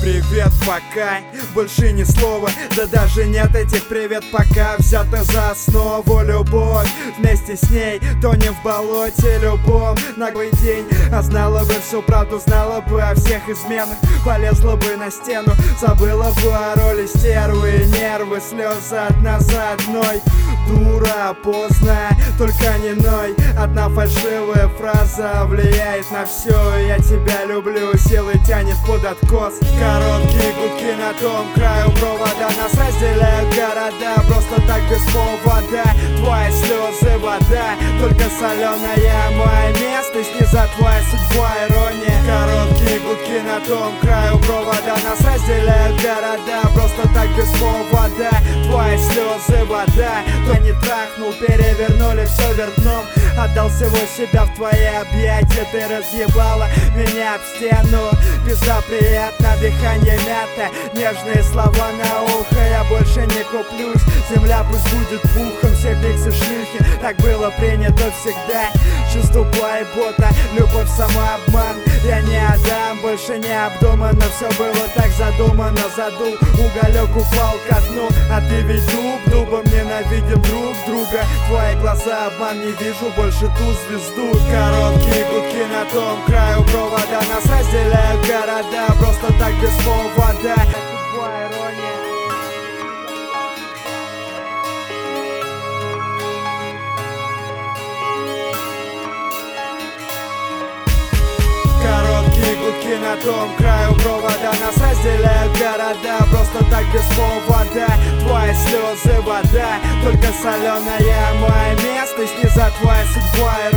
привет, пока, больше ни слова. Да даже нет этих привет, пока. Взято за основу любовь, вместе с ней тонем в болоте любом. Наглый день, а знала бы всю правду, знала бы о всех изменах. Полезла бы на стену, забыла бы о роли стервы. Нервы, слезы одна за одной. Дура, поздно, только не ной. Одна фальшивая фраза влияет на все. Я тебя люблю, силой тянет под откос. Короткие гудки на том краю провода. Нас разделяют города, просто так без повода. Твои слезы вода, только соленая. Моя местность не за твоя судьба, ирония. Короткие гудки на том краю провода. Нас разделяют города, просто так без повода. Твои слезы вода, кто не трахнул, перевернули все вверх дном. Отдал всего себя в твои объятия. Ты разъебала меня об стену. Пизда, приятно, дыхание мята. Нежные слова на ухо, я больше не куплюсь. Земля пусть будет пухом, все пиксы шлюхи. Так было принято всегда. Чувство плейбота, любовь самообман. Я не отдам, больше не обдуманно. Все было так задумано, задул. Уголек упал ко дну, а ты ведь дубом ненавидим друг друга. Твои глаза обман, не вижу больше ту звезду. Короткие гудки на том краю провода. Нас разделяют города, просто так без повода. Судьба, ирония. Короткие гудки на том краю провода. Нас разделяют города, просто так без повода. Твои слезы вода, только соленая. Моя местность не за твоя судьба.